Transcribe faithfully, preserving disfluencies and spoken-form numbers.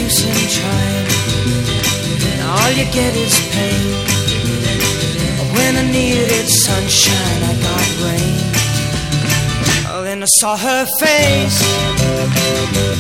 use in trying. Now all you get is pain. When I needed sunshine, I got rain. Oh, then I saw her face